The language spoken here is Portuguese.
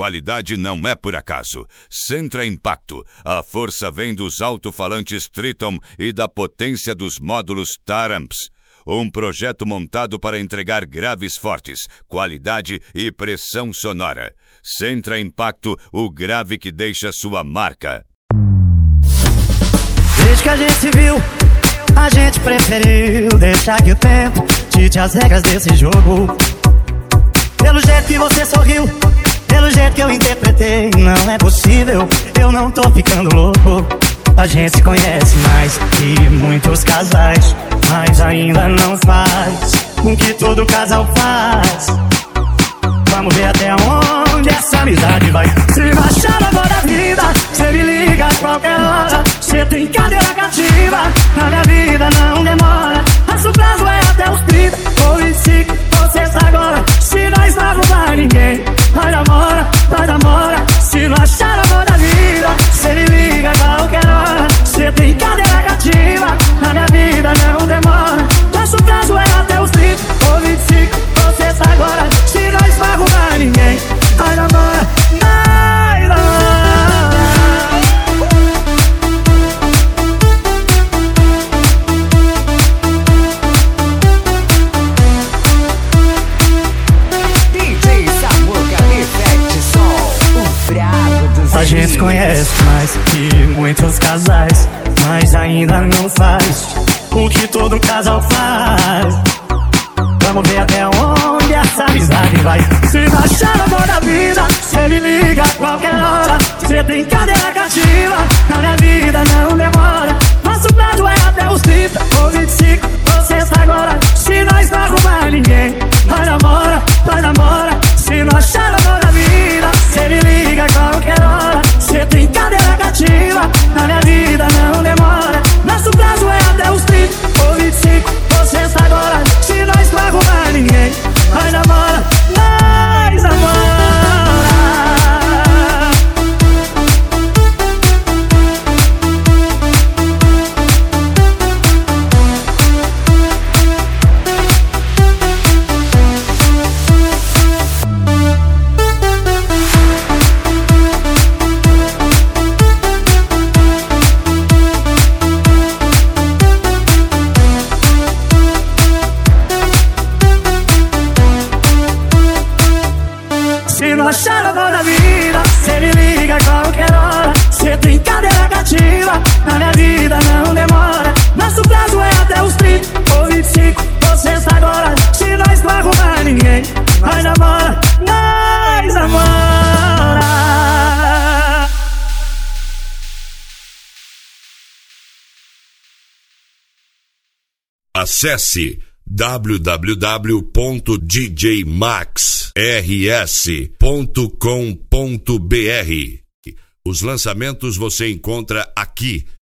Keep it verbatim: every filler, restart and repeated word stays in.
qualidade não é por acaso. Centra Impacto. A força vem dos alto-falantes Triton e da potência dos módulos Taramps. Um projeto montado para entregar graves fortes, qualidade e pressão sonora. Centra Impacto, o grave que deixa sua marca. Desde que a gente se viu, a gente preferiu deixar que o tempo dite as regras desse jogo. Pelo jeito que você sorriu, pelo jeito que eu interpretei, não é possível, eu não tô ficando louco. A gente se conhece mais que muitos casais, mas ainda não faz o que todo casal faz. Vamos ver até onde essa amizade vai. Se baixar a voz da vida, cê me liga a qualquer hora. Cê tem cadeira cativa, na minha vida não demora. Nosso prazo é até os trinta ou vinte e cinco, você está agora. Se nós não arrumar ninguém, vai namora, vai namora. Se não achar a voz da vida, cê me liga a qualquer hora. Cê tem cadeira cativa, na minha vida não demora. Nosso prazo é até os trinta ou vinte e cinco, você está agora. Se nós não arrumar ninguém, vai namora, vai namora. A gente se conhece mais que muitos casais, mas ainda não faz o que todo casal faz. Vamos ver até onde essa amizade vai. Se baixar a mão da vida, cê me liga a qualquer hora. Cê tem cadeira cativa, na minha vida não demora. Nosso prazo é até os trinta ou vinte e cinco, você está agora. Se nós não arrumar ninguém, vai namora, vai namora. Se não achar a mão da vida, cê me liga a qualquer hora. Cê tem cadeira cativa, na minha vida não demora. Nosso prazo é até os trinta ou vinte e cinco, você está agora. Se nós não arrumar ninguém, vai namora, nós namora. Se não achar a voz da vida, cê me liga a qualquer hora. Cê tem cadeira cativa, na minha vida não demora. Nosso prazo é até os trinta ou vinte e cinco, você está agora. Se nós não arrumar ninguém, vai namora, nós namora. Acesse w w w ponto d j max r s ponto com ponto b r. Os lançamentos você encontra aqui